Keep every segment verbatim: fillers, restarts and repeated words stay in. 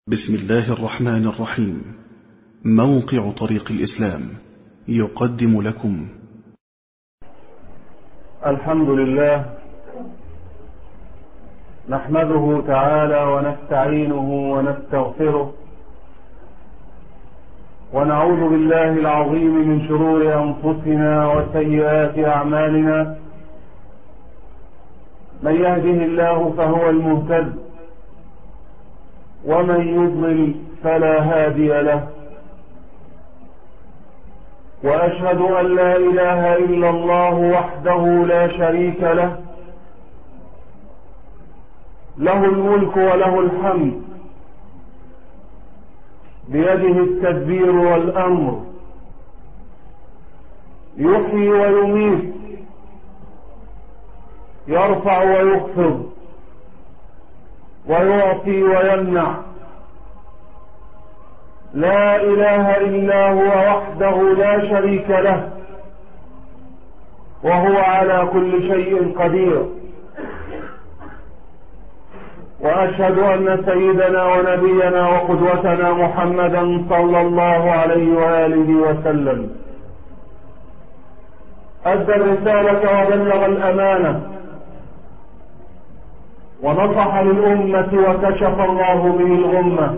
بسم الله الرحمن الرحيم. موقع طريق الإسلام يقدم لكم الحمد لله نحمده تعالى ونستعينه ونستغفره ونعوذ بالله العظيم من شرور أنفسنا وسيئات أعمالنا. من يهده الله فهو المهتد ومن يضلل فلا هادي له، وأشهد أن لا إله إلا الله وحده لا شريك له، له الملك وله الحمد، بيده التدبير والأمر، يحيي ويميت، يرفع ويخفض، ويعطي ويمنع. لا إله إلا هو وحده لا شريك له، وهو على كل شيء قدير. وأشهد أن سيدنا ونبينا وقدوتنا محمدا صلى الله عليه وآله وسلم أدى الرسالة وبلغ الأمانة ونصح للأمة وكشف الله به الغمة،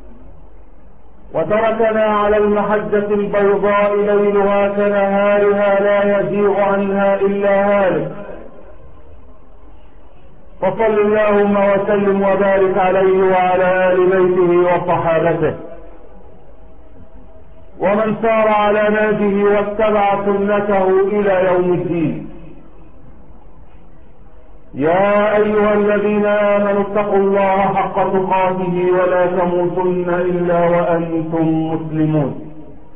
وتركنا على المحجة البيضاء ليلها كنهارها لا يزيغ عنها إلا هالك. فصل اللهم وسلم وبارك عليه وعلى آل بيته وصحابته ومن سار على نهجه واتبع سنته إلى يوم الدين. يا أيها الذين آمنوا اتقوا الله حق تقاته ولا تموتن إلا وأنتم مسلمون.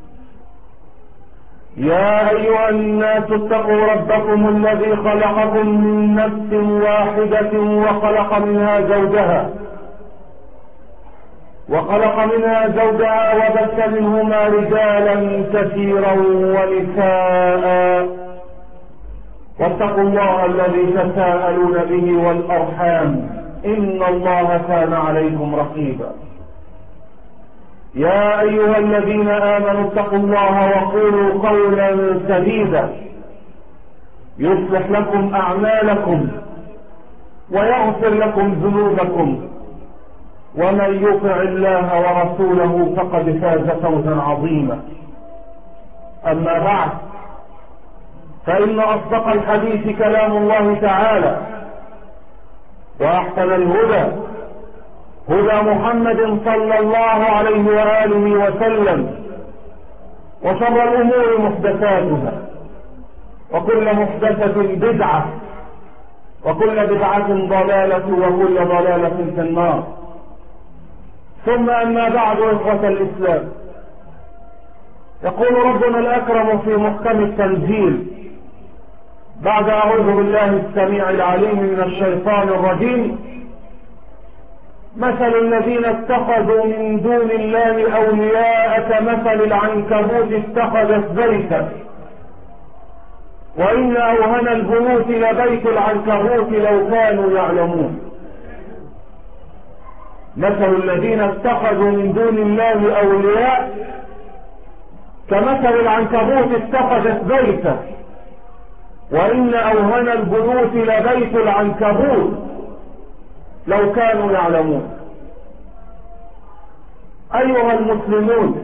يا أيها الناس اتقوا ربكم الذي خلقكم من نفس واحدة وخلق منها زوجها وخلق منها زوجها وبث منهما رجالا كثيرا ونساء، واتقوا الله الذي تساءلون به والأرحام إن الله كان عليكم رقيبا. يا أيها الذين آمنوا اتقوا الله وقولوا قولا سديدا يصلح لكم أعمالكم ويغفر لكم ذنوبكم، ومن يطع الله ورسوله فقد فاز فوزا عظيما. أما بعد، فإن أصدق الحديث كلام الله تعالى، وأحسن الهدى هدى محمد صلى الله عليه وآله وسلم، وشر الأمور محدثاتها، وكل محدثة بدعة، وكل بدعة ضلالة، وكل ضلالة في النار. ثم أما بعد، إخوة الإسلام، يقول ربنا الأكرم في محكم التنزيل بعد أعوذ بالله السميع العليم من الشيطان الرجيم: مثل الذين اتخذوا من دون الله أولياء كمثل العنكبوت اتخذت بيتا وإن أوهن البيوت لبيت العنكبوت لو كانوا يعلمون. مثل الذين اتخذوا من دون الله أولياء كمثل العنكبوت اتخذت بيتا وإن أوهن البيوت لبيت العنكبوت لو كانوا يعلمون. أيها المسلمون،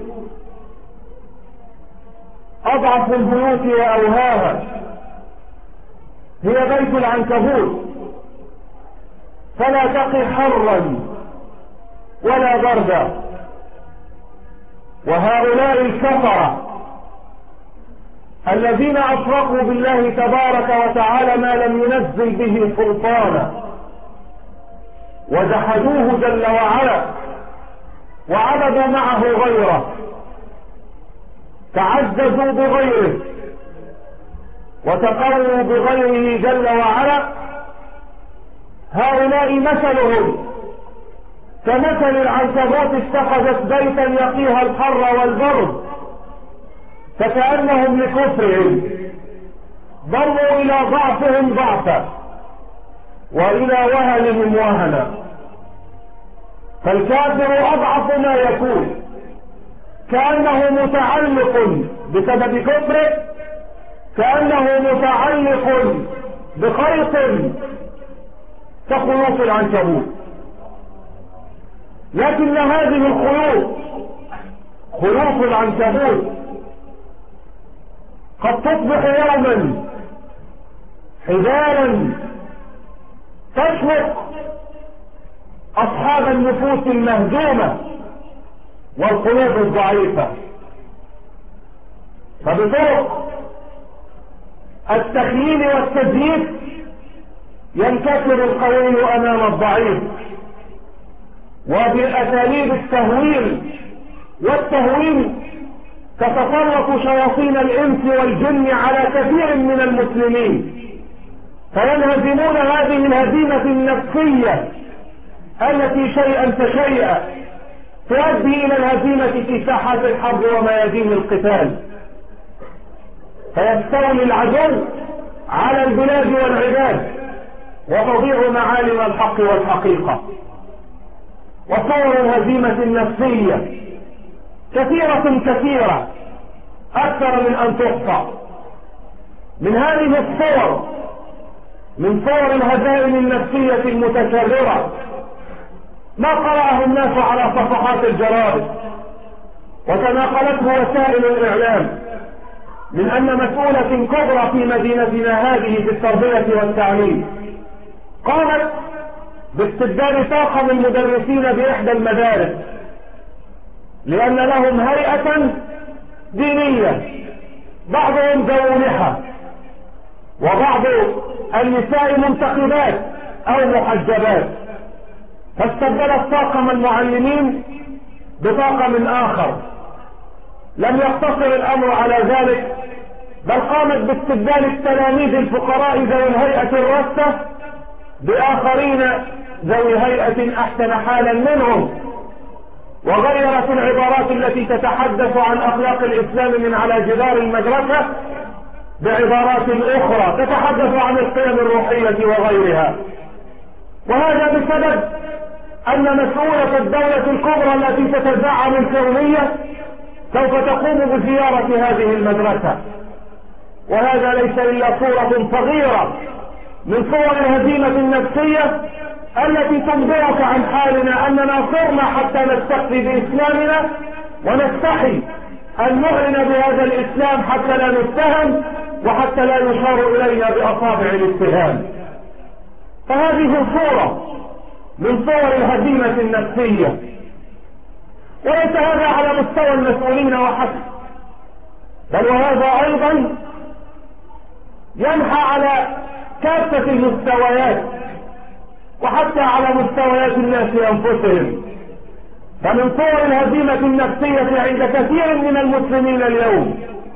أضعف البيوت وأوهاها هي بيت العنكبوت، فلا تقي حرا ولا بردا. وهؤلاء الكفرة الذين أشركوا بالله تبارك وتعالى ما لم ينزل به سلطانا، وجحدوه جل وعلا، وعبدوا معه غيره، تعززوا بغيره، وتقروا بغيره جل وعلا. هؤلاء مثلهم كمثل العنكبوت اتخذت بيتا يقيها الحر والبرد، فكأنهم لكفرهم ضروا إلى ضعفهم ضعفا وإلى وهنهم وهنا. فالكافر أضعف ما يكون، كأنه متعلق بسبب كفره، كأنه متعلق بخيط كخيوط العنكبوت. لكن هذه الخيوط خيوط العنكبوت قد تصبح يوما حبالا تشنق أصحاب النفوس المهزومة والقلوب الضعيفة. فبطرق التخييل والتزييف ينكسر القوي أمام الضعيف، وبأساليب التهويل والتهويل تتسلط شياطين الإنس والجن على كثير من المسلمين، فينهزمون هذه الهزيمة النفسية التي شيئا فشيئا تؤدي إلى الهزيمة في ساحات الحرب وميادين القتال، فيستولي العدو على البلاد والعباد وتضيع معالم الحق والحقيقة. وصور الهزيمة النفسية كثيرة كثيرة أكثر من أن تحصى. من هذه الصور، من صور الهزائم النفسية المتكررة، ما قرأه الناس على صفحات الجرائد وتناقلته وسائل الإعلام من أن مسؤولة كبرى في مدينتنا هذه في التربية والتعليم قامت باستبدال طاقم المدرسين بإحدى المدارس، لأن لهم هيئة دينية، بعضهم ذو لحى وبعض النساء منتقبات أو محجبات، فاستبدلت طاقم المعلمين بطاقم آخر. لم يقتصر الأمر على ذلك، بل قامت باستبدال التلاميذ الفقراء ذوي الهيئة الراسة بآخرين ذوي هيئة أحسن حالا منهم، وغيرت العبارات التي تتحدث عن أخلاق الإسلام من على جدار المدرسة بعبارات أخرى تتحدث عن القيم الروحية وغيرها. وهذا بسبب أن مسؤولة الدولة الكبرى التي تتزعم الكونية سوف تقوم بزيارة هذه المدرسة، وهذا ليس إلا صورة صغيرة من صور الهزيمة النفسية التي تنبئك عن حالنا أننا صرنا حتى نستخفي بإسلامنا ونستحي أن نعلن بهذا الإسلام حتى لا نتهم وحتى لا يشار إلينا بأصابع الاتهام. فهذه صورة من صور الهزيمة النفسية، وليس هذا على مستوى المسؤولين وحسب، بل وهذا أيضا ينحى على كافة المستويات وحتى على مستويات الناس أنفسهم. فمن صور الهزيمة النفسية عند كثير من المسلمين اليوم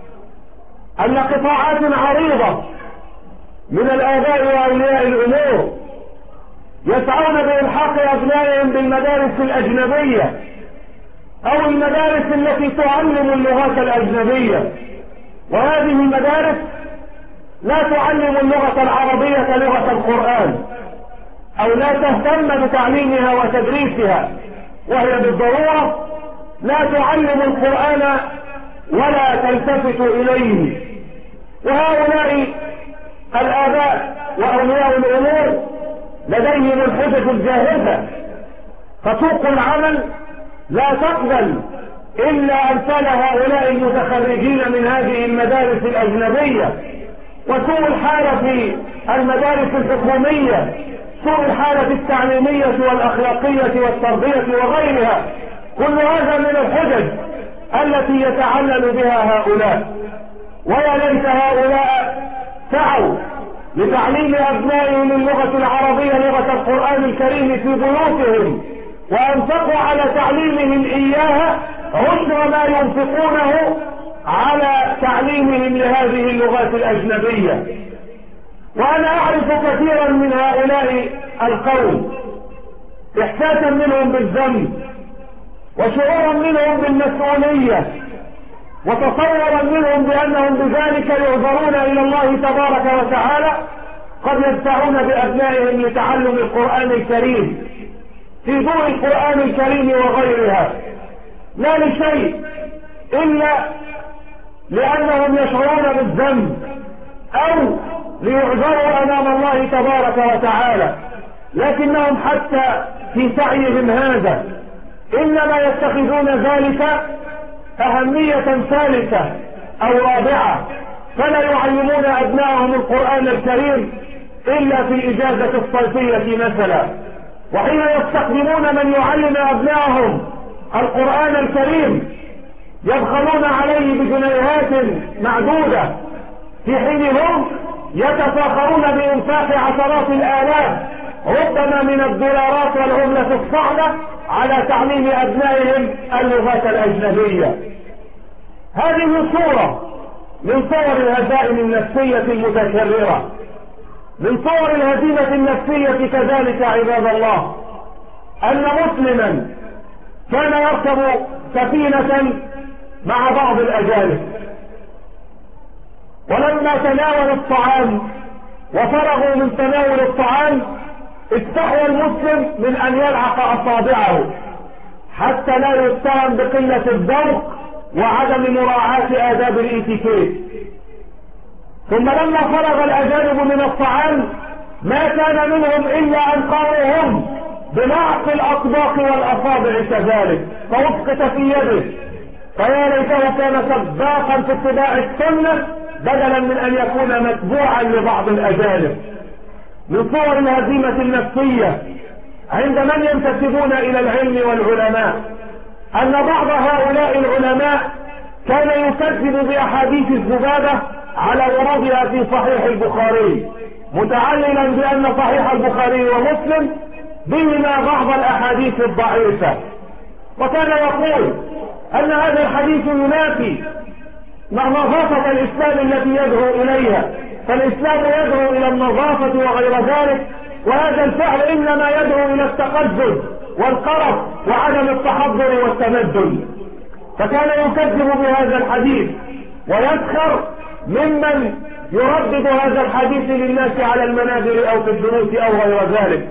أن قطاعات عريضة من الآباء وأولياء الأمور يسعون بإلحاق أبنائهم بالمدارس الأجنبية أو المدارس التي تعلم اللغات الأجنبية، وهذه المدارس لا تعلم اللغة العربية لغة القرآن أو لا تهتم بتعليمها وتدريسها، وهي بالضرورة لا تعلم القرآن ولا تلتفت إليه. وهؤلاء الآباء وأولياء الأمور لديهم الحجج الجاهزة، فسوق العمل لا تقبل إلا أمثال هؤلاء المتخرجين من هذه المدارس الأجنبية. وسوء الحالة في المدارس الحكومية، سوء الحالة التعليمية والأخلاقية والتربية وغيرها، كل هذا من الحجج التي يتعلل بها هؤلاء. ويا ليت هؤلاء سعوا لتعليم أبنائهم اللغة العربية لغة القرآن الكريم في بيوتهم، وأنفقوا على تعليمهم إياها عشر ما ينفقونه على تعليمهم لهذه اللغات الأجنبية. وأنا أعرف كثيرا من هؤلاء القوم إحساسا منهم بالذنب وشعورا منهم بالمسؤولية وتصورا منهم بأنهم بذلك يعذرون إلى الله تبارك وتعالى، قد يدفعون بأبنائهم لتعلم القرآن الكريم في ضوء القرآن الكريم وغيرها، لا لشيء إلا لأنهم يشعرون بالذنب أو ليعذروا أمام الله تبارك وتعالى، لكنهم حتى في سعيهم هذا إنما يتخذون ذلك أهمية ثالثة أو رابعة، فلا يعلمون أبنائهم القرآن الكريم إلا في الإجازة الصيفية مثلا، وحين يستخدمون من يعلم أبنائهم القرآن الكريم يبخلون عليه بجنيهات معدودة، في حين هم يتفاخرون بإنفاق عشرات الآلاف ربما من الدولارات والعملة الصعبة على تعليم أبنائهم اللغات الأجنبية. هذه صورة من صور الهزائم النفسية المتكررة، من صور الهزيمة النفسية كذلك عباد الله أن مسلما كان يركب سفينة مع بعض الأجانب، ولما تناول الطعام وفرغوا من تناول الطعام استحوى المسلم من أن يلعق أصابعه حتى لا يتهم بقلة الذوق وعدم مراعاة آداب الإتيكيت. ثم لما فرغ الأجانب من الطعام ما كان منهم إلا أن قاموا هم بلعق الأطباق والأصابع كذلك فوسقط في يده، فيا ليته كان سباقا في اتباع السنة بدلا من أن يكون متبوعا لبعض الأجانب. من صور الهزيمة النفسية عند من ينتسبون إلى العلم والعلماء أن بعض هؤلاء العلماء كان يكذب بأحاديث الذبابة على ورودها في صحيح البخاري، متعللا بأن صحيح البخاري ومسلم بهما بعض الأحاديث الضعيفة، وكان يقول أن هذا الحديث ينافي مع نظافة الإسلام التي يدعو إليها، فالإسلام يدعو إلى النظافة وغير ذلك، وهذا الفعل إنما يدعو إلى التقدم والقرف وعدم التحضر والتمدن. فكان يكذب بهذا الحديث ويسخر ممن يردد هذا الحديث للناس على المنابر أو في الدروس أو غير ذلك.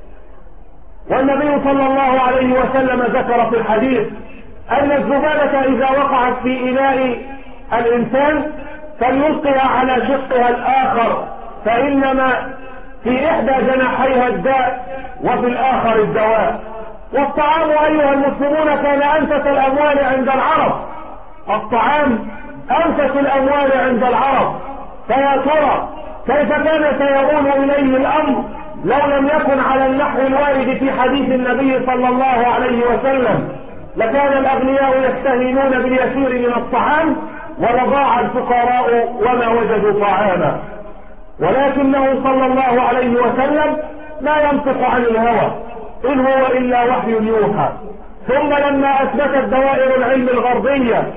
والنبي صلى الله عليه وسلم ذكر في الحديث أن الذبابة إذا وقعت في إناء الإنسان فليلقها على شقها الآخر، فإنما في إحدى جناحيها الداء وفي الآخر الدواء. والطعام أيها المسلمون كان أنفس الأموال عند العرب، الطعام أنفس الأموال عند العرب، فيا ترى كيف كان سيؤول إليه الأمر لو لم يكن على النحو الوارد في حديث النبي صلى الله عليه وسلم؟ لكان الأغنياء يستهينون باليسير من الطعام ولضاع الفقراء وما وجدوا طعاما. ولكنه صلى الله عليه وسلم لا ينطق عن الهوى إن هو إلا وحي يوحى. ثم لما أثبتت دوائر العلم الغربية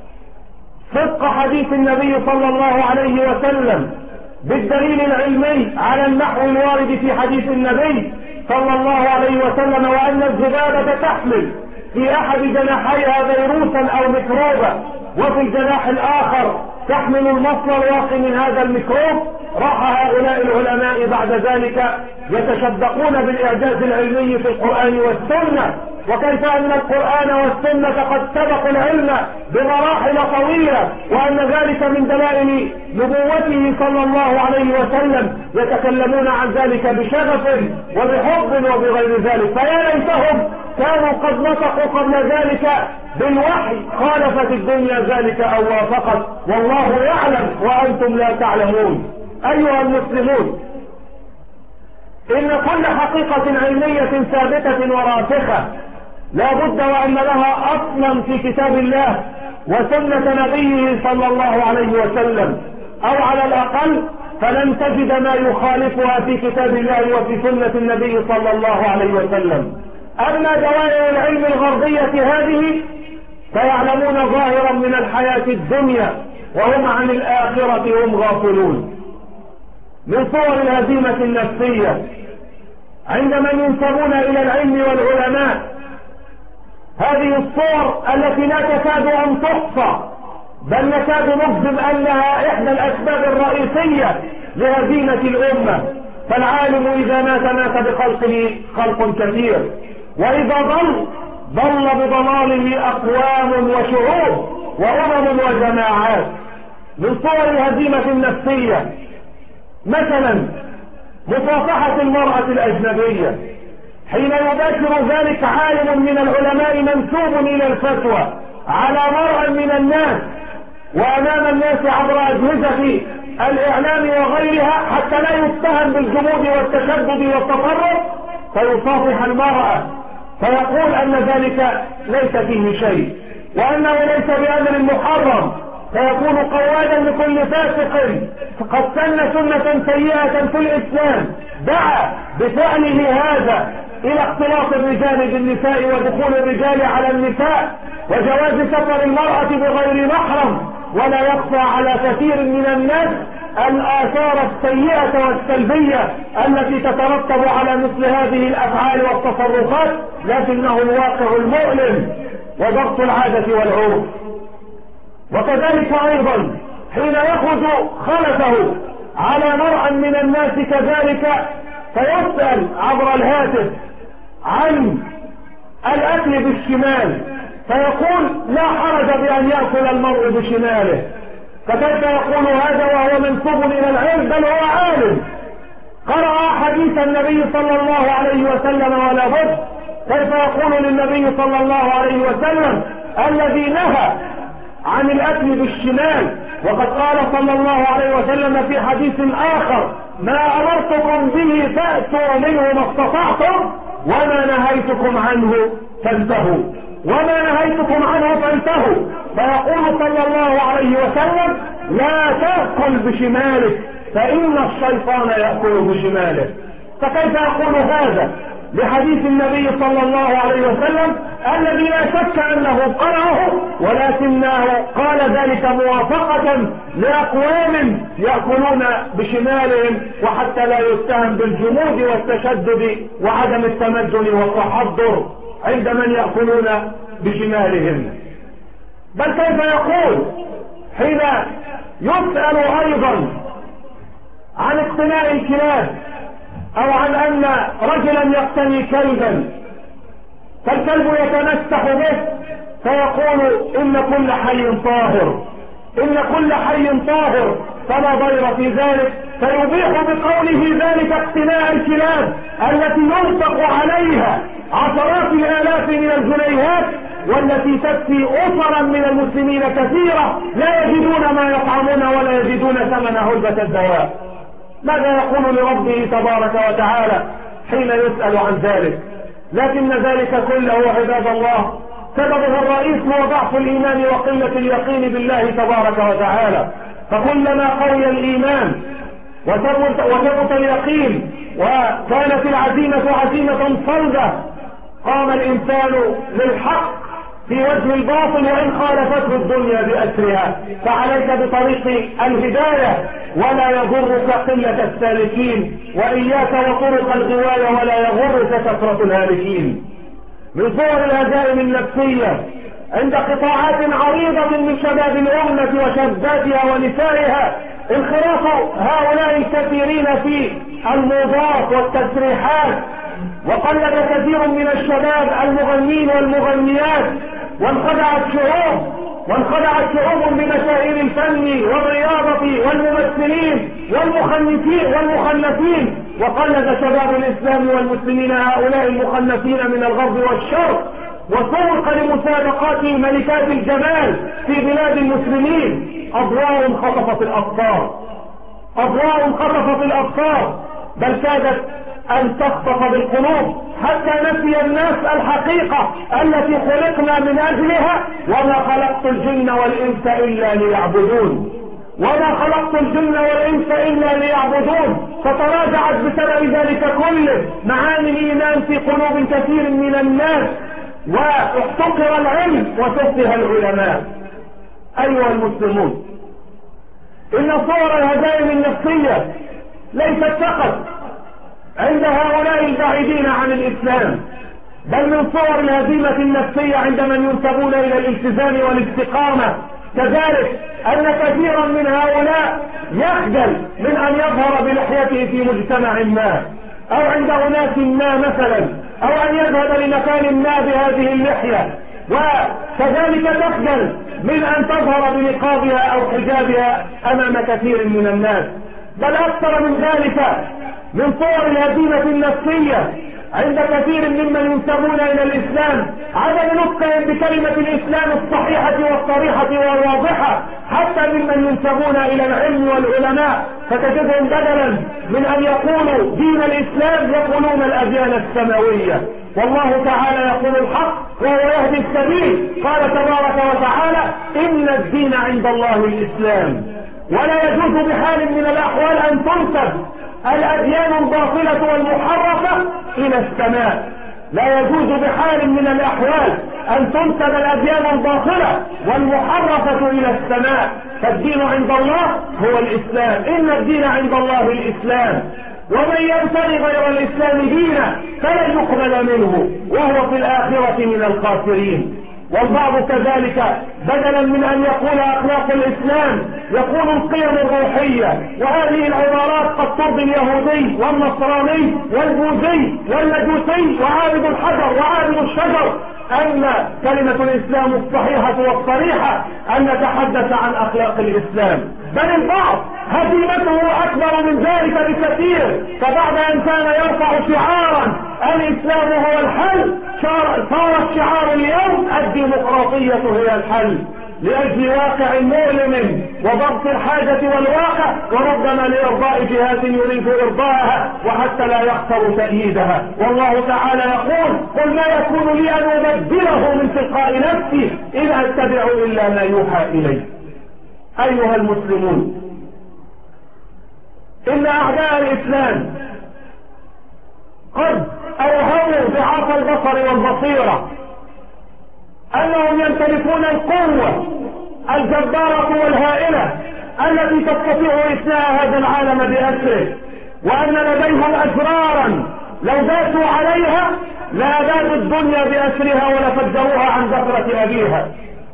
صدق حديث النبي صلى الله عليه وسلم بالدليل العلمي على النحو الوارد في حديث النبي صلى الله عليه وسلم، وأن الذبابة تحمل في أحد جناحيها فيروسا أو ميكروبا وفي الجناح الآخر تحمل المصل الواقي من هذا الميكروب، راح هؤلاء العلماء بعد ذلك يتشدقون بالإعجاز العلمي في القرآن والسنة، وكيف أن القرآن والسنة قد سبقوا العلم بمراحل طويلة، وأن ذلك من دلائل نبوته صلى الله عليه وسلم، يتكلمون عن ذلك بشغف وبحب وبغير ذلك. فيا ليتهم كانوا قد نطقوا قبل ذلك بالوحي، خالفت الدنيا ذلك أو وافقت، والله يعلم وأنتم لا تعلمون. أيها المسلمون، إن كل حقيقة علمية ثابتة وراسخة لا بد وأن لها أصلا في كتاب الله وسنة نبيه صلى الله عليه وسلم، أو على الأقل فلن تجد ما يخالفها في كتاب الله وفي سنة النبي صلى الله عليه وسلم. أما دوائر العلم الغربية هذه فيعلمون ظاهرا من الحياة الدنيا وهم عن الآخرة هم غافلون. من صور الهزيمة النفسية عند من ينسبون إلى العلم والعلماء هذه الصور التي لا تكاد أن تحصى، بل نكاد نجزم أنها إحدى الأسباب الرئيسية لهزيمة الأمة. فالعالم إذا مات مات بخلقه خلق كثير، وإذا ضل ضل بضلاله أقوام وشعوب وأمم وجماعات. من صور الهزيمة النفسية مثلا مصافحة المرأة الأجنبية، حين يباشر ذلك عالم من العلماء منسوب إلى الفتوى على مرء من الناس وأمام الناس عبر أجهزة الإعلام وغيرها حتى لا يتهم بالجمود والتشدد والتطرف، فيصافح المرأة فيقول أن ذلك ليس فيه شيء وأنه ليس بأمر محرم، فيكون قوادا لكل فاسق قد سن سنة سيئة في الإسلام دعا بفعله هذا إلى اختلاط الرجال بالنساء ودخول الرجال على النساء وجواز سفر المرأة بغير محرم. ولا يخفى على كثير من الناس الآثار السيئة والسلبية التي تترتب على مثل هذه الأفعال والتصرفات، لكنه الواقع المؤلم وضغط العادة والعرف. وكذلك أيضا حين يخرج خلفه على مرء من الناس كذلك فيسأل عبر الهاتف عن الأكل بالشمال فيقول لا حرج بأن يأكل المرء بشماله، فكيف يقول هذا وهو منسوب إلى العلم بل هو عالم قرأ حديث النبي صلى الله عليه وسلم ولا بد؟ كيف يقول للنبي صلى الله عليه وسلم الذي نهى عن الأكل بالشمال وقد قال صلى الله عليه وسلم في حديث آخر ما أمرتكم به فأتوا منه ما استطعتم وما نهيتكم عنه فانتهوا وما نهيتكم عنه فانتهوا. فيقول صلى الله عليه وسلم لا تأكل بشمالك فإن الشيطان يأكل بشماله. فكيف يقول هذا لحديث النبي صلى الله عليه وسلم الذي لا شك أنه قرأه ولكنه قال ذلك موافقة لأقوام يأكلون بشمالهم وحتى لا يتهم بالجمود والتشدد وعدم التمدن والتحضر عند من يأكلون بشمالهم. بل كيف يقول حين يسأل أيضا عن اقتناء الكلاب أو عن أن رجلا يقتني كلبا فالكلب يتمسح به فيقول إن كل حي طاهر إن كل حي طاهر فلا ضير في ذلك، فيبيح بقوله ذلك اقتناء الكلاب التي ينفق عليها عشرات الآلاف من الجنيهات والتي تكفي أسرا من المسلمين كثيرة لا يجدون ما يطعمون ولا يجدون ثمن علبة الدواء. ماذا يقول لربه تبارك وتعالى حين يسأل عن ذلك؟ لكن ذلك كله عباد الله سببه الرئيس هو ضعف الإيمان وقلة اليقين بالله تبارك وتعالى. فكلما قوي الإيمان وثبت, وثبت اليقين وكانت العزيمة عزيمة صلبة قام الإنسان للحق في وجه الباطل وإن خالفته الدنيا بأسرها. فعليك بطريق الهداية ولا يضرك قلة السالكين وإياك وطرق الغواية ولا يغرك كثرة الهالكين. من صور الهزائم النفسية عند قطاعات عريضة من شباب الأمة وشاباتها ونسائها انخراط هؤلاء الكثيرين في الموضات والتسريحات، وقلد كثير من الشباب المغنين والمغنيات وانخدعت شعوب وانخدعت شعوب بمشاهير الفن والرياضة والممثلين والمخنثين والمخنثين وقلد شباب الإسلام والمسلمين هؤلاء المخنثين من الغرب والشرق وسوق لمسابقات ملكات الجمال في بلاد المسلمين. أضواء خطفت الأبصار أضواء خطفت الأبصار بل كادت أن تخطف بالقلوب حتى نسي الناس الحقيقة التي خلقنا من أجلها وما خلقت الجن والإنس إلا ليعبدون وما خلقت الجن والإنس إلا ليعبدون. فتراجعت بسبب ذلك كله معاني الإيمان في قلوب كثير من الناس واحتقر العلم وتفه العلماء. أيها المسلمون، إن صور الهزائم النفسية ليست فقط عند هؤلاء البعيدين عن الإسلام بل من صور الهزيمة النفسية عند من ينسبون إلى الالتزام والاستقامة. كذلك أن كثيرا من هؤلاء يخجل من أن يظهر بلحيته في مجتمع ما أو عند أناس ما مثلا أو أن يذهب لمكان ما بهذه اللحية، وكذلك تخجل من أن تظهر بنقابها أو حجابها أمام كثير من الناس. بل أكثر من ذلك من صور الهزيمة النفسية عند كثير ممن ينتمون إلى الإسلام عدم نطقهم بكلمة الإسلام الصحيحة والصريحة والواضحة، حتى ممن ينتمون إلى العلم والعلماء، فتجدهم بدلا من أن يقولوا دين الإسلام يقولون الأديان السماوية. والله تعالى يقول الحق وهو يهدي السبيل. قال تبارك وتعالى: إن الدين عند الله الإسلام. ولا يجوز بحال من الأحوال أن تنسب الأديان الباطلة والمحرفة إلى السماء. لا يجوز بحال من الأحوال أن تنسب الأديان الباطلة والمحرفة إلى السماء، فالدين عند الله هو الإسلام. إن الدين عند الله الإسلام، ومن يبتغي غير الإسلام دينا فلن يقبل منه وهو في الآخرة من الخاسرين. والبعض كذلك بدلا من أن يقول أخلاق الإسلام يقول القيم الروحية، وهذه العبارات قد ترضي اليهودي والنصراني والبوذي والمجوسي وعابد الحجر وعابد الشجر أن كلمة الإسلام الصحيحة والصريحة أن نتحدث عن أخلاق الإسلام. بل البعض هزيمته أكبر من ذلك بكثير، فبعد أن كان يرفع شعارا الإسلام هو الحل صار الشعار اليوم الديمقراطية هي الحل، لأجل واقع مؤلم وضبط الحاجة والواقع، وربما لإرضاء جهات يريد إرضاءها وحتى لا يخسر تأييدها. والله تعالى يقول: قل ما يكون لي أن أبدله من تلقاء نفسي إن أتبع إلا ما يوحى إلي. أيها المسلمون، إن أعداء الإسلام قد أوهموا ضعاف البصر والبصيرة أنهم يمتلكون القوة الجبارة والهائلة التي تستطيع إثناء هذا العالم بأسره، وأن لديهم أسرارا لو داسوا عليها لأبادوا الدنيا بأسرها ولفجروها عن زفرة أبيها.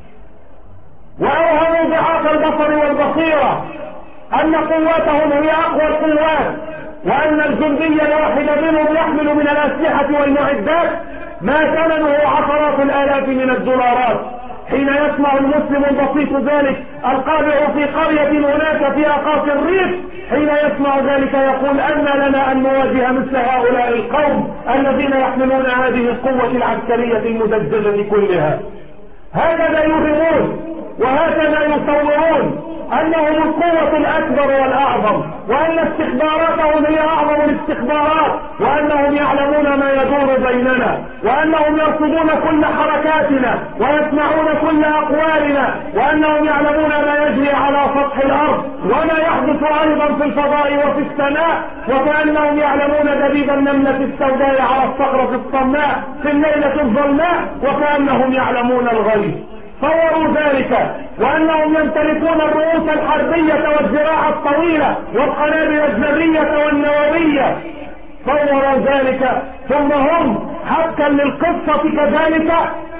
وأوهموا ضعاف البصر والبصيرة أن قوتهم هي أقوى القوات، وأن الجندي الواحد منهم يحمل من الأسلحة والمعدات ما ثمنه عشرات الآلاف من الدولارات. حين يسمع المسلم البسيط ذلك القابع في قرية هناك في أقاصي الريف، حين يسمع ذلك يقول: أن لنا أن نواجه مثل هؤلاء القوم الذين يحملون هذه القوة العسكرية المدججة كلها. هكذا يوهمون وهكذا يصورون أنهم القوة الأكبر والأعظم، وأن استخباراتهم هي أعظم الاستخبارات، وأنهم يعلمون ما يدور بيننا، وأنهم يرصدون كل حركاتنا ويسمعون كل أقوالنا، وأنهم يعلمون ما يجري على سطح الأرض وما يحدث أيضا في الفضاء وفي السماء، وكأنهم يعلمون دبيب النملة السوداء على الصخرة الصماء في الليلة الظلماء، وكأنهم يعلمون الغيب. صوروا ذلك، وأنهم يمتلكون الرؤوس الحربية والذراع الطويلة والقنابل الذرية والنووية. صوروا ذلك، ثم هم حقا للقصة كذلك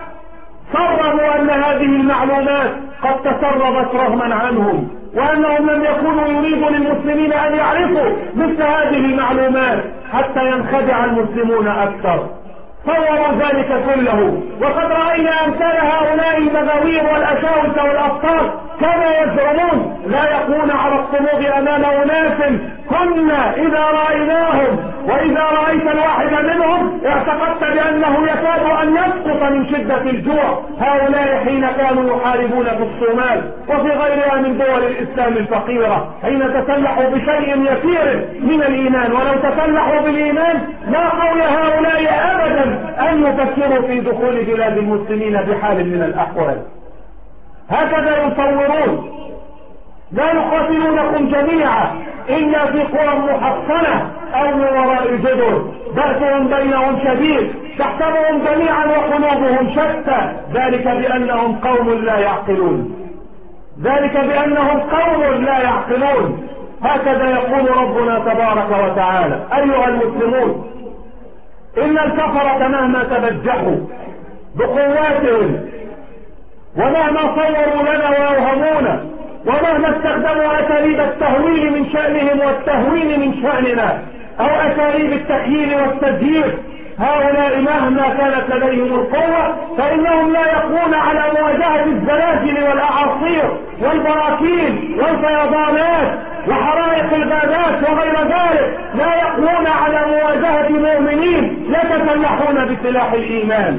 صرموا أن هذه المعلومات قد تسربت رغما عنهم، وأنهم لم يكونوا يريدوا للمسلمين أن يعرفوا مثل هذه المعلومات حتى ينخدع المسلمون أكثر. صوروا ذلك كله، وقد رأينا أمثال هؤلاء المغاوير والأشاوسة والأبطال كما يزعمون لا يقون على الصمود أمام أناس كنا إذا رأيناهم وإذا رأيت الواحد منهم اعتقدت بأنه يكاد أن يسقط من شدة الجوع. هؤلاء حين كانوا يحاربون في الصومال وفي غيرها من دول الإسلام الفقيرة، حين تسلحوا بشيء يسير من الإيمان، ولو تسلحوا بالإيمان ما قوي هؤلاء أبدا أن يفكروا في دخول بلاد المسلمين بحال من الأحوال. هكذا يصورون: لا يقاتلونكم جميعا إلا في قرى محصنة أو من وراء جدر، بأسهم بينهم شديد، تحسبهم جميعا وقلوبهم شتى، ذلك بأنهم قوم لا يعقلون، ذلك بأنهم قوم لا يعقلون. هكذا يقول ربنا تبارك وتعالى. أيها المسلمون، إن الكفرة مهما تبجحوا بقواتهم ومهما صوروا لنا وأوهمونا ومهما استخدموا أساليب التهويل من شأنهم والتهوين من شأننا أو أساليب التخييل والتزييف هؤلاء مهما كانت لديهم القوة فإنهم لا يقوون على مواجهة الزلازل والأعاصير والبراكين والفيضانات وحرائق الغابات وغير ذلك، لا يقوون على مواجهة مؤمنين يتسلحون بسلاح الإيمان.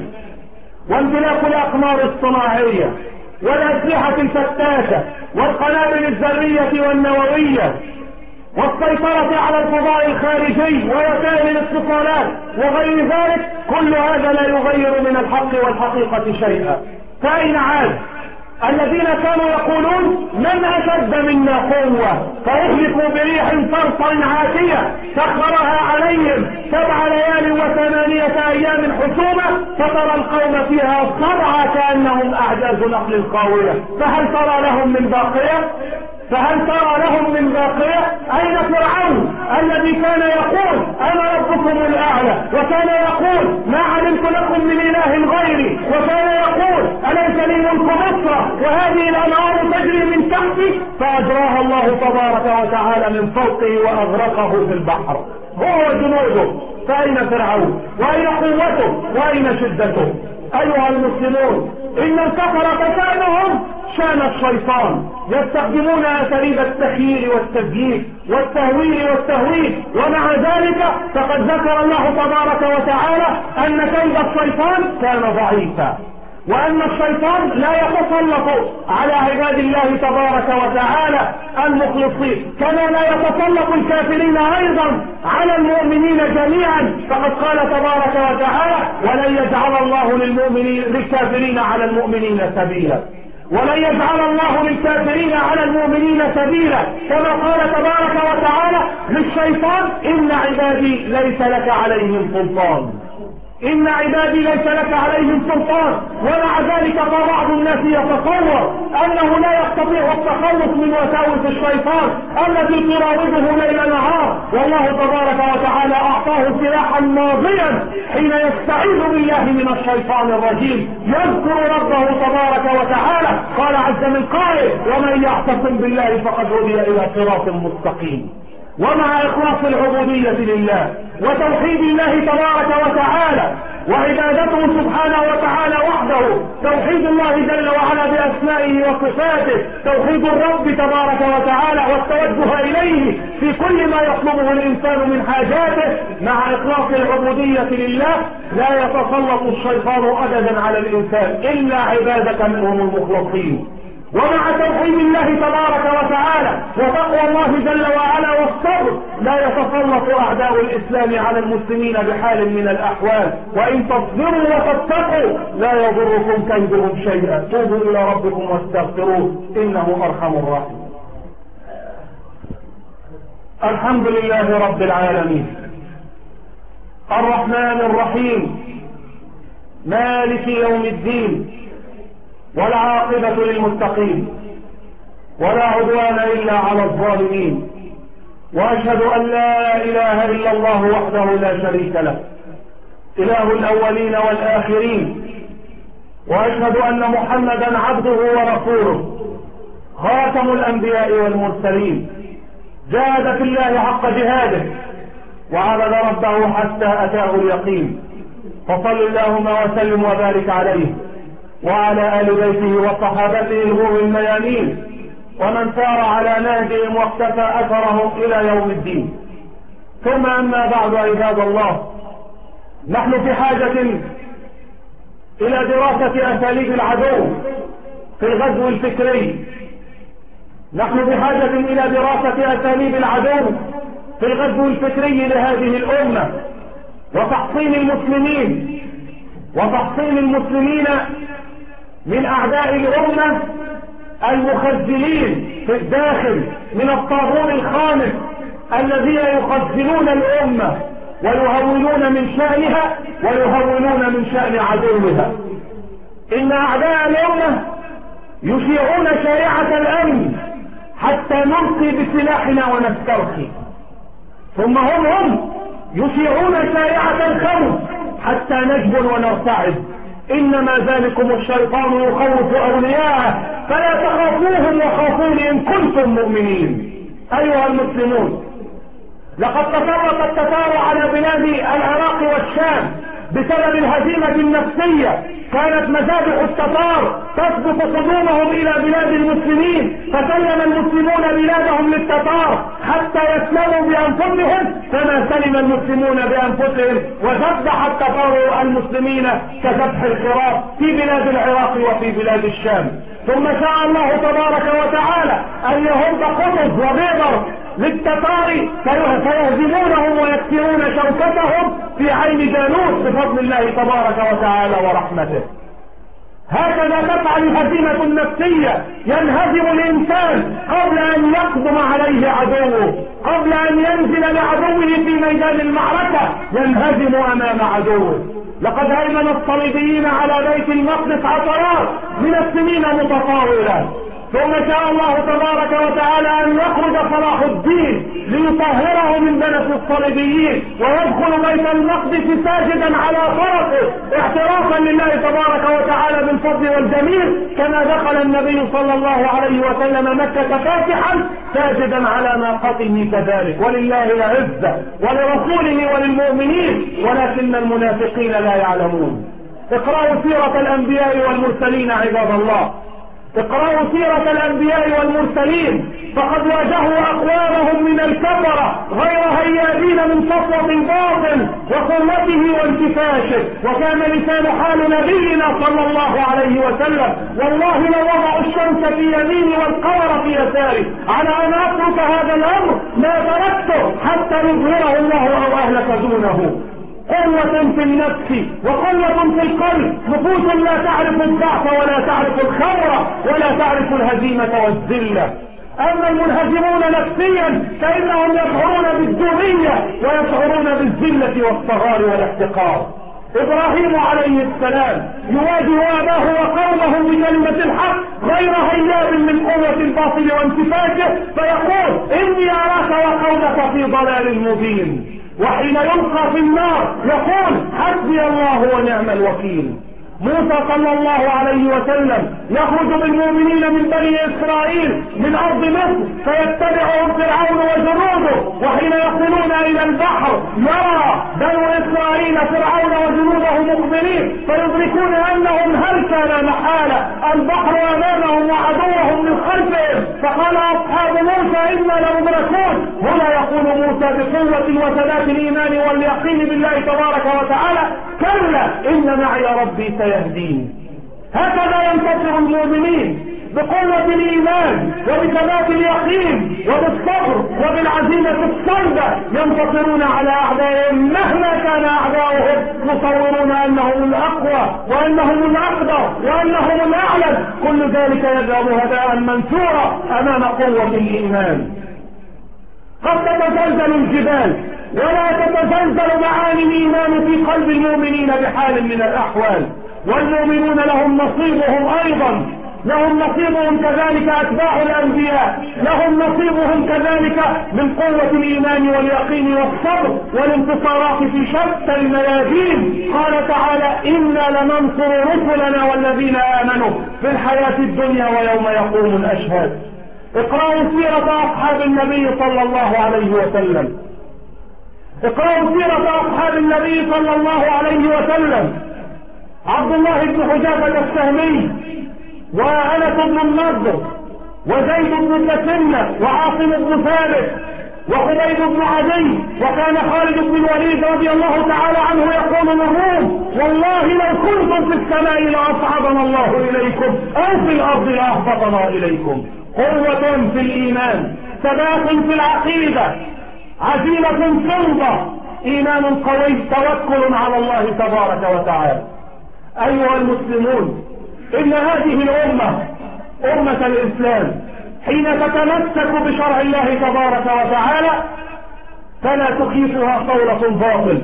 وامتلاك الأقمار الصناعية والأسلحة الفتاكة والقنابل الذرية والنووية والسيطرة على الفضاء الخارجي ووسائل الاتصالات وغير ذلك، كل هذا لا يغير من الحق والحقيقة شيئا. فأين عاد الذين كانوا يقولون من أشد منا قوة فأهلكوا بريح صرصر عاتية سخرها عليهم سبع ليال وثمانية أيام حسومة فترى القوم فيها صرعى كأنهم أعجاز نخل خاوية، فهل ترى لهم من باقية؟ فهل ترى لهم من باقية؟ أين فرعون الذي كان يقول أنا ربكم الأعلى، وكان يقول ما علمت لكم من إله غيري، وكان يقول أليس لي ملك مصر وهذه الأنهار تجري من تحتي، فأجراها الله تبارك وتعالى من فوقه وأغرقه في البحر هو وجنوده. فأين فرعون وأين قوته وأين شدته؟ أيها المسلمون، إن الكفرة كانهم شان الشيطان يستخدمون أساليب التخيير والتزييف والتهويل والتهويل، ومع ذلك فقد ذكر الله تبارك وتعالى أن كيد الشيطان كان ضعيفا، وأن الشيطان لا يتسلط على عباد الله تبارك وتعالى المخلصين، كما لا يتسلط الكافرين أيضا على المؤمنين جميعا. فقد قال تبارك وتعالى ولن يجعل الله للمؤمنين للكافرين على المؤمنين سبيلا، ولن يجعل الله للكافرين على المؤمنين سبيلا، كما قال تبارك وتعالى للشيطان إن عبادي ليس لك عليهم سلطان، إن عبادي ليس لك عليهم سلطان. ومع ذلك فبعض الناس يتصور أنه لا يستطيع التخلص من وساوس الشيطان التي تراوده ليل نهار، والله تبارك وتعالى أعطاه سلاحا ماضيا حين يستعيذ بالله من الشيطان الرجيم، يذكر ربه تبارك وتعالى. قال عز من قائل ومن يعتصم بالله فقد هدي إلى صراط مستقيم. ومع إخلاص العبودية لله وتوحيد الله تبارك وتعالى وعبادته سبحانه وتعالى وحده، توحيد الله جل وعلا بأسمائه وصفاته، توحيد الرب تبارك وتعالى والتوجه إليه في كل ما يطلبه الإنسان من حاجاته، مع إخلاص العبودية لله لا يتسلط الشيطان أبدا على الإنسان إلا عبادك منهم المخلصين. ومع توحيد الله تبارك وتعالى وتقوى الله جل وعلا والصبر لا يتسلط أعداء الإسلام على المسلمين بحال من الأحوال، وإن تصبروا وتتقوا لا يضركم كيدهم شيئا. توبوا إلى ربكم واستغفروه إنه أرحم الراحمين. الحمد لله رب العالمين الرحمن الرحيم مالك يوم الدين، والعاقبة للمتقين، ولا عدوان إلا على الظالمين، وأشهد أن لا إله إلا الله وحده لا شريك له إله الأولين والآخرين، وأشهد أن محمدا عبده ورسوله خاتم الأنبياء والمرسلين، جاهد في الله حق جهاده وعبد ربه حتى أتاه اليقين، فصل اللهم وسلم وبارك عليه وعلى آل بيته وصحابته الغر الميامين ومن سار على نهجهم واقتفى أثرهم إلى يوم الدين. ثم أما بعد عباد الله، نحن في حاجة إلى دراسة أساليب العدو في الغزو الفكري، نحن بحاجة إلى دراسة أساليب العدو في الغزو الفكري لهذه الأمة، وتحصين المسلمين وتحصين المسلمين من أعداء الأمة المخزلين في الداخل من الطاغون الخامس الذين يخزلون الأمة ويهولون من شأنها ويهولون من شأن عدوها. إن أعداء الأمة يشيعون شائعة الأمن حتى نلقي بسلاحنا ونسترخي، ثم هم هم يشيعون شائعة الخوف حتى نجبن ونرتعد. إنما ذلكم الشيطان يخوف أولياءه فلا تخافوهم وخافوني إن كنتم مؤمنين. أيها المسلمون، لقد تسرق التتار على بلاد العراق والشام بسبب الهزيمة النفسية كانت مذابح التتار تسبق قدومهم إلى بلاد المسلمين، فسلم المسلمون بلادهم للتتار حتى يسلموا بأنفسهم كما سلم المسلمون بأنفسهم، وذبح التتار المسلمين كذبح الخراف في بلاد العراق وفي بلاد الشام. ثم شاء الله تبارك وتعالى أن يهب قطز وبيضر للتتار فيهزمونهم ويكسرون شوكتهم في عين جالوت بفضل الله تبارك وتعالى ورحمته. هكذا تفعل الهزيمة النفسية، ينهزم الإنسان قبل أن يقدم عليه عدوه، قبل أن ينزل لعدوه في ميدان المعركة ينهزم أمام عدوه. لقد هيمن الصليبيين على بيت المقدس عشرات من السنين متطاولة، ثم شاء الله تبارك وتعالى أن يخرج صلاح الدين ليطهره من دنس الصليبيين ويدخل بيت المقدس ساجدا على فرسه اعترافا لله تبارك وتعالى بالفضل والجميل، كما دخل النبي صلى الله عليه وسلم مكة فاتحا ساجدا على ناقته كذلك. ولله العزة ولرسوله وللمؤمنين ولكن المنافقين لا يعلمون. اقرأوا سيرة الأنبياء والمرسلين عباد الله، اقرأوا سيرة الأنبياء والمرسلين، فقد واجهوا أقوامهم من الكفرة غير هيابين من سطوة الباطل وقوته وانتفاشه، وكان لسان حال نبينا صلى الله عليه وسلم: والله لو وضعوا الشمس في يميني والقمر في يساري على أن أترك هذا الأمر ما تركته حتى يظهره الله أو أهلك دونه. قوة في النفس وقوة في القلب، نفوس لا تعرف الضعف ولا تعرف الخمرة ولا تعرف الهزيمة والذلة. أما المنهزمون نفسيا فإنهم يشعرون بالدونية ويشعرون بالذلة والصغار والاحتقار. إبراهيم عليه السلام يواجه أباه وقومه بكلمة الحق غير هياب من قوة الباطل وانتفاجه، فيقول: إني أراك وقومك في ضلال مبين. وحين يلقى في النار يقول: حسبي الله ونعم الوكيل. موسى صلى الله عليه وسلم يخرج بالمؤمنين من بني إسرائيل من أرض مصر فيتبعهم فرعون وجنوده، وحين يصلون إلى البحر يرى بنو إسرائيل فرعون وجنوده مقبلين فيدركون أنهم هل كان محالة البحر أمامهم وعدوهم من خلفهم، فقال أصحاب موسى: إنا لمدركون. هنا يقول موسى بقوة وثبات الإيمان واليقين بالله تبارك وتعالى: كلا إن معي ربي سيهدين. هكذا ينتصر المؤمنين بقوة الإيمان وبثبات اليقين وبالصبر وبالعزيمة الصلبة، ينتصرون على أعدائهم مهما كان أعداؤهم مصورون أنهم الأقوى وأنهم الأقدر وأنهم الأعلى. كل ذلك يذهب هباء منثورا أمام قوة الإيمان. قد تتزلزل الجبال ولا تتزلزل معاني الإيمان في قلب المؤمنين بحال من الأحوال، والمؤمنون لهم نصيبهم أيضا، لهم نصيبهم كذلك أتباع الأنبياء، لهم نصيبهم كذلك من قوة الإيمان واليقين والصبر والانتصارات في شتى الميادين. قال تعالى: إنا لننصر رسلنا والذين آمنوا في الحياة الدنيا ويوم يقوم الأشهاد. اقرأوا سيرة أصحاب النبي صلى الله عليه وسلم، اقرأوا سيرة أصحاب النبي صلى الله عليه وسلم. عبد الله بن حذافة السهمي وأنس بن النضر وزيد بن كسنة وعاصم بن ثابت وخبيب بن عدي، وكان خالد بن الوليد رضي الله تعالى عنه يقول للروم: والله لو كنتم في السماء لأصعدنا الله إليكم أو في الأرض لأهبطنا إليكم. قوة في الإيمان، ثبات في العقيدة، عزيمة صلبة، إيمان قوي، توكل على الله تبارك وتعالى. أيها المسلمون، إن هذه الأمة أمة الإسلام حين تتمسك بشرع الله تبارك وتعالى فلا تخيفها قولة باطل،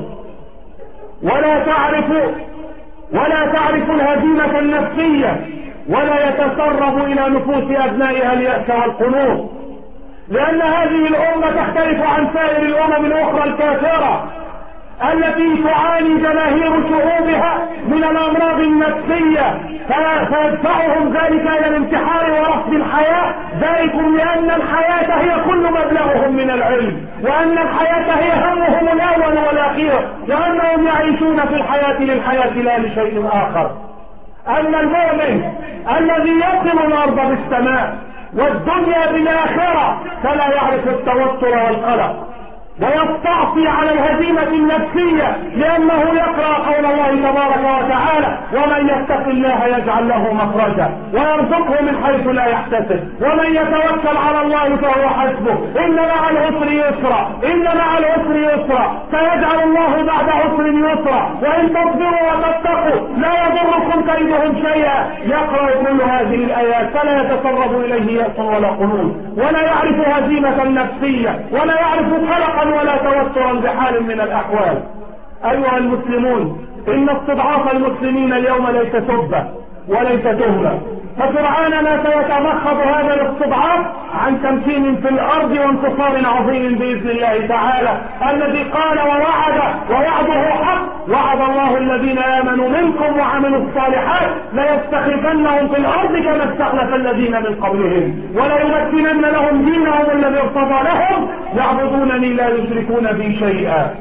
ولا تعرف ولا تعرف الهزيمة النفسية، ولا يتسرب إلى نفوس أبنائها اليأس والقنوط، لأن هذه الأمة تختلف عن سائر الأمم الأخرى الكافرة. التي تعاني جماهير شعوبها من الأمراض النفسية فيدفعهم ذلك إلى الانتحار ورفض الحياة، ذلك لأن الحياة هي كل مبلغهم من العلم، وأن الحياة هي همهم الأول والأخير، وأنهم يعيشون في الحياة للحياة لا لشيء آخر. أما المؤمن الذي يصل الأرض بالسماء والدنيا بالآخرة فلا يعرف التوتر والقلق ويستعصي على الهزيمة النفسية، لأنه يقرأ قول الله تبارك وتعالى: ومن يتق الله يجعل له مخرجا ويرزقه من حيث لا يحتسب ومن يتوكل على الله فهو حسبه إن مع العسر يسرا إن مع العسر يسرا سيجعل الله بعد عسر يسرا وإن تصبروا وتتقوا لا يضركم كيدهم شيئا. يقرأ كل هذه الآيات فلا يتسرب إليه يأس ولا قنوط، ولا يعرف هزيمة نفسية، ولا يعرف قلقا ولا توترا بحال من الأحوال. أيها المسلمون، إن استضعاف المسلمين اليوم ليس سبة وليس تهمة، فسرعان ما سيتمخض هذا الاستضعاف عن تمكين في الأرض وانتصار عظيم بإذن الله تعالى الذي قال ووعد ووعده حق: وعد الله الذين آمنوا منكم وعملوا الصالحات ليستخلفنهم في الأرض كما استخلف الذين من قبلهم وليمكنن لهم دينهم الذي ارتضى لهم يعبدونني لا يشركون بي شيئا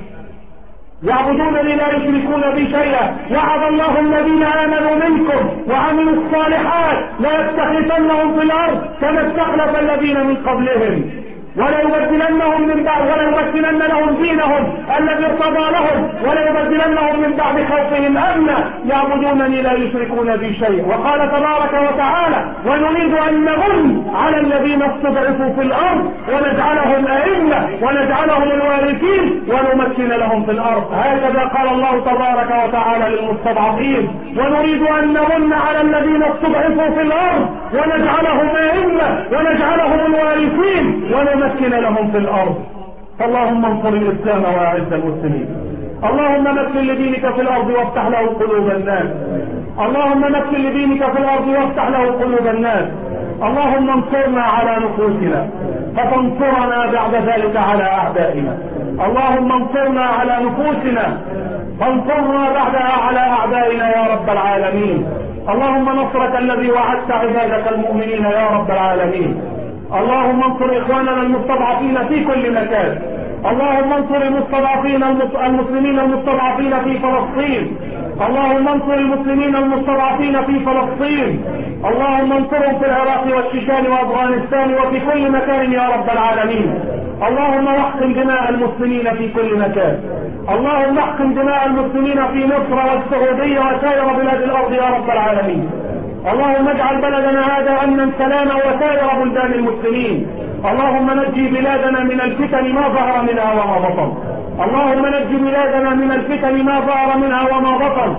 يعبدونني لا يشركون بي شيئا وعد الله الذين آمنوا منكم وعملوا الصالحات ليستخلفنهم في الأرض كما استخلف الذين من قبلهم وليبدلنهم من بعد وليبدلن لهم دينهم الذي ارتضى لهم وليبدلنهم من بعد خوفهم امنا يعبدونني لا يشركون بي شيئا. وقال تبارك وتعالى: ونريد ان نمن على الذين استضعفوا في الارض ونجعلهم ائمه ونجعلهم الوارثين ونمكن لهم في الارض. هكذا قال الله تبارك وتعالى للمستضعفين: ونريد ان نمن على الذين استضعفوا في الارض ونجعلهم ائمه ونجعلهم الوارثين ونمكن مكن لهم في الأرض. اللهم انصر الإسلام وأعز المسلمين. اللهم مكن لدينك في الأرض وافتح له قلوب الناس. اللهم مكن لدينك في الأرض وافتح له قلوب الناس. اللهم انصرنا على نفوسنا فتنصرنا بعد ذلك على أعدائنا. اللهم انصرنا على نفوسنا فانصرنا بعدها على أعدائنا يا رب العالمين. اللهم نصرك الذي وعدت عبادك المؤمنين يا رب العالمين. اللهم انصر إخواننا المستضعفين في كل مكان. اللهم انصر المستضعفين المسلمين المستضعفين في فلسطين. اللهم انصر المسلمين المستضعفين في فلسطين. اللهم انصرهم في العراق والشيشان وأفغانستان وفي كل مكان يا رب العالمين. اللهم احقن دماء المسلمين في كل مكان. اللهم احقن دماء المسلمين في مصر والسعودية وسائر بلاد الأرض يا رب العالمين. اللهم اجعل بلدنا هذا امنا سلاما وسائر بلدان المسلمين. اللهم نجي بلادنا من الفتن ما ظهر منها وما بطن. اللهم نجي بلادنا من الفتن ما ظهر منها وما بطن.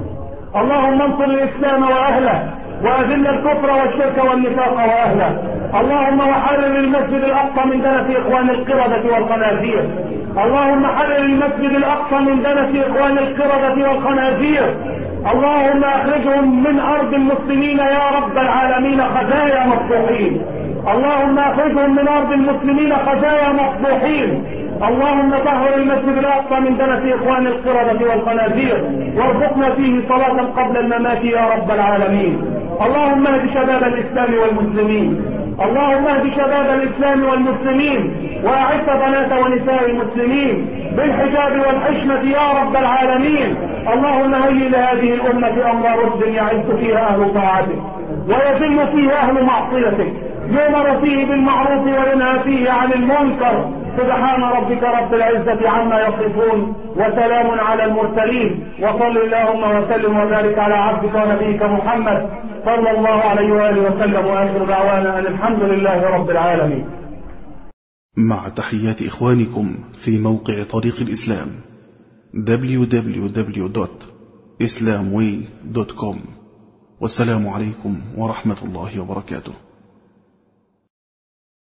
اللهم انصر الاسلام واهله واذل الكفر والشرك والنفاق واهله. اللهم وحرر المسجد الاقصى من دنس اخوان القردة والخنازير. اللهم حرر المسجد الاقصى من دنس اخوان القردة والخنازير. اللهم اخرجهم من ارض المسلمين يا رب العالمين خزايا مفضوحين. اللهم اخرجهم من ارض المسلمين خزايا مفضوحين. اللهم طهر المسجد الاقصى من دنس اخوان القردة والخنازير وارزقنا فيه صلاة قبل الممات يا رب العالمين. اللهم اهد شباب الاسلام والمسلمين. اللهم اهد شباب الاسلام والمسلمين واعز بنات ونساء المسلمين بالحجاب والحشمة يا رب العالمين. اللهم هيئ لهذه الامة امر رشد يعز فيها اهل طاعتك ويذل فيه اهل معصيتك، يؤمر فيه بالمعروف وينهى فيه عن المنكر. سبحان ربك رب العزة عما يصفون وسلام على المرسلين وصل اللهم وسلم وبارك على عبدك ونبيك محمد صلى الله عليه وآله وسلم وآخر دعوانا أن الحمد لله رب العالمين. مع تحيات إخوانكم في موقع طريق الإسلام دبليو دبليو دبليو دوت إسلام واي دوت كوم. والسلام عليكم ورحمة الله وبركاته.